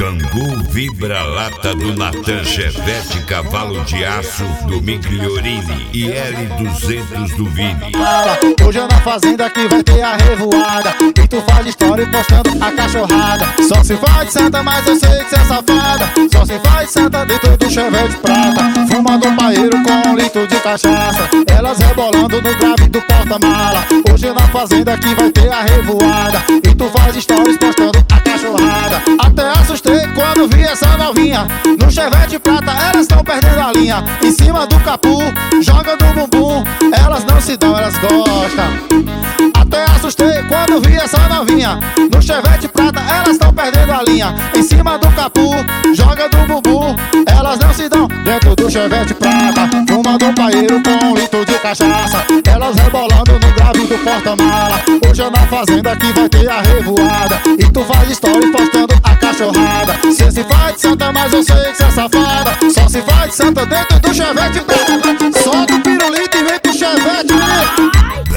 Cangu Vibra-Lata do Natan Chevette Cavalo de Aço do Migliorini e L200 do Vini. Hoje é na fazenda que vai ter a revoada e tu faz história postando a cachorrada. Só se faz santa, mas eu sei que cê é safada. Só se faz santa dentro do Chevette prata, fumando um paeiro com 1 litro de cachaça, elas rebolando no grave do porta-mala. Hoje é na fazenda que vai ter a revoada e tu faz stories postando a cachorrada. Até assustei quando vi essa novinha no Chevette prata, elas estão perdendo a linha. Em cima do capu, joga no bumbum, elas não se dão, elas gostam. Até assustei quando vi essa novinha no Chevette prata, elas estão perdendo a linha. Em cima do capu, joga no bumbum, elas não se dão. Dentro do Chevette prata, fumando um paeiro com 1 litro de cachaça, elas rebolando no grave do porta-mala. Hoje é na fazenda que vai ter a revoada e tu faz story postando a cachorrada. Cê se faz de santa, mas eu sei que cê é safada. Só se faz de santa dentro do Chevette prata. Solta o pirulito e vem pro Chevette, menino.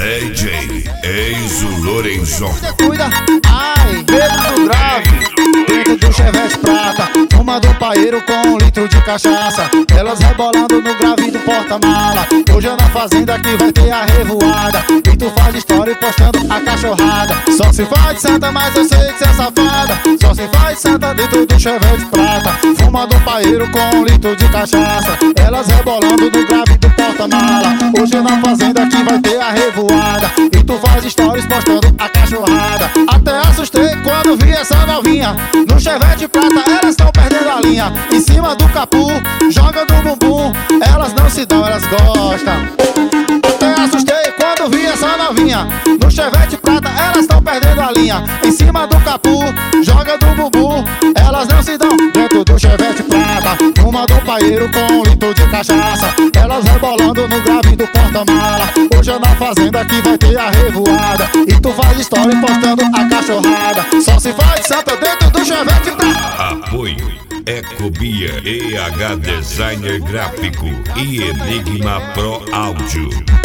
DJ Enzo Lorenzon. Cuida, ai, dedo no grave. Dentro do Chevette prata, fumando um paeiro com 1 litro de cachaça, elas rebolando no grave do porta-mala. Hoje é na fazenda que vai ter a revoada e tu faz história postando a cachorrada. Só se faz de santa, mas eu sei que cê é safada. Só se faz de santa dentro do Chevette prata, fumando um paeiro com 1 litro de cachaça, elas rebolando no grave do porta-mala. Hoje é na fazenda que vai ter a revoada e tu faz stories postando a cachorrada. Até assustei quando vi essa novinha no Chevette prata, elas estão perdendo a linha. Em cima do capu, joga no bumbum, elas não se dão, elas gostam. Até assustei quando vi essa novinha no Chevette prata, elas estão perdendo a linha. Em cima do capu, joga no bumbum, elas não se dão. Dentro do Chevette prata, fumando um paeiro com 1 litro de cachaça, elas rebolando no grave do porta-mala. Hoje é na fazenda que vai ter a revoada e tu faz story postando a cachorrada. Só se faz santa dentro do Chevette prata. Apoio Ecobia, EH Designer Gráfico e Enigma Pro Áudio.